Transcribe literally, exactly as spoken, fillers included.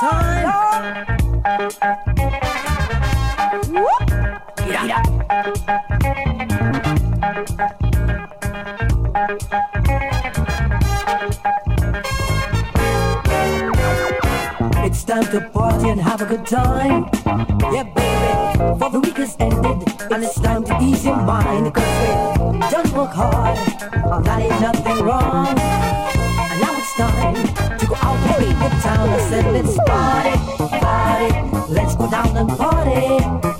time. Get up. It's time to party and have a good time. Yeah, baby, for the week has ended, and it's time to ease your mind. Cause we done work hard, oh, that ain't nothing wrong. And now it's time to go out and beat the town. I said let's party, party, let's go down and party.